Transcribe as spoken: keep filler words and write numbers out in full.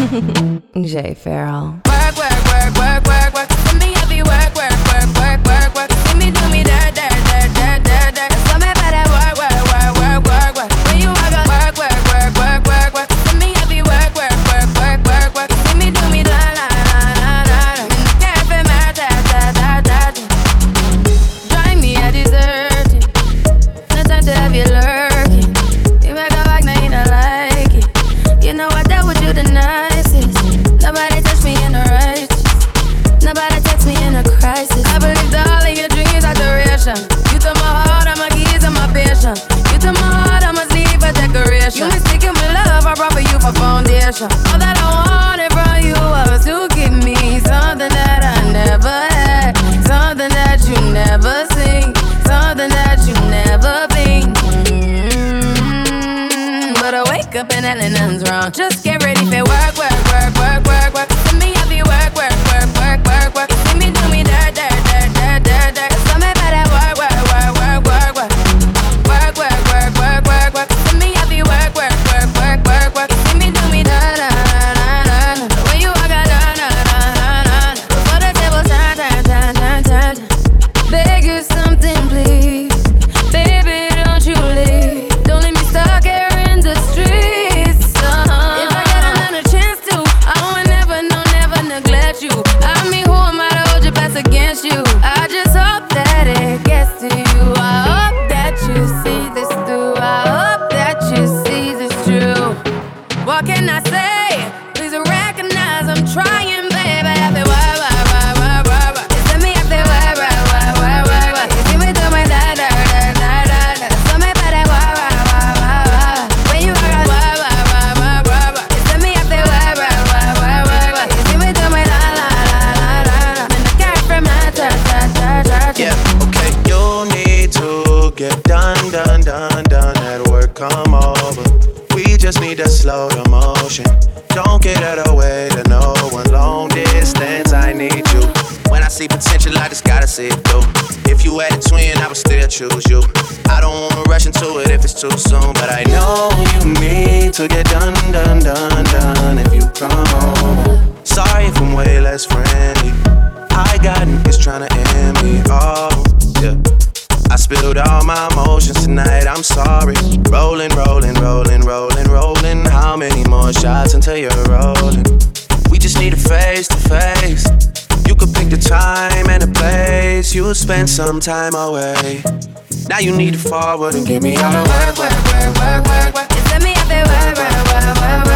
Jay Farrell. Work, work, work, work, work, work. See me heavy work, work, work, work, work, work. See me do me dirt, dirt, dirt, dirt, dirt, dirt. Tell me about that work, work, work, work, work, work. When you work, work, work, work, work, work, work. See me heavy work, work, work, work, work, work. See me do me la la la la la. In the cafe, my da da da da. Drive me a dessert. No time to have you lurking. You make a back, now you don't like it. You know I dealt with you the nicest. Nobody touched me in a righteous. Nobody text me in a crisis. I believed all of your dreams are duration. You took my heart, I'm a keys, I'm a patient. You took my heart, I must leave a decoration. You mistaken my love, I brought for you for foundation. All that I wanted from you was to give me something that I never had, something that you never seen, something that you never been. Mm-hmm. But I wake up and nothing's wrong. Just get ready for work, work, work, work, work, work. See me heavy work, work, work, work, work, work. You see me do me dirt, dirt, dirt, dirt, dirt, dirt. Tell me about that work, work, work, work, work, work. Work, work, work, work, work, work. See me heavy work, work, work, work, work, work. You see me do me da da da da da. When you walk out, da da da da da. Before the table turn, turn, turn, turn, turn. Beg you something, please. Baby, don't you leave. Don't leave me stuck here in the streets. Uh-huh. If I get another chance to, I would never, no, never neglect you. I mean, who am I to hold your best against you? I just hope that it gets to you. I hope that you see this through. I hope that you see this true. What can I say? Please recognize I'm trying, baby. I feel why, why, why, why, why, why. You send me up there, why, why, why, why, why, why. You see me do my da, da, da, da, da, da. Tell me about that, why, why, why, why, why. When you walk out, why, why, why, why, why, why. You send me up there, why, why, why, why, why, why. You see me do my la, la, la, la, la, la. In the car from my ta, ta, ta, ta, ta. Yeah, okay, you need to get done, done, done, done. At work, come over. We just need to slow the motion. Don't get out of the way to no one. Long distance, I need you. When I see potential, I just gotta see it through. If you had a twin, I would still choose you. I don't wanna rush into it if it's too soon, but I know you need to get done, done, done, done. If you come over. Sorry if I'm way less friendly. I got niggas tryna end me. Oh, yeah. I spilled all my emotions tonight, I'm sorry. Rolling, rolling, rolling, rolling, rolling. How many more shots until you're rolling? We just need a face to face. You could pick the time and the place. You'll spend some time away. Now you need to forward and give me all the work, work, work, work, work, work. You send me up there, work, work, work, work, work.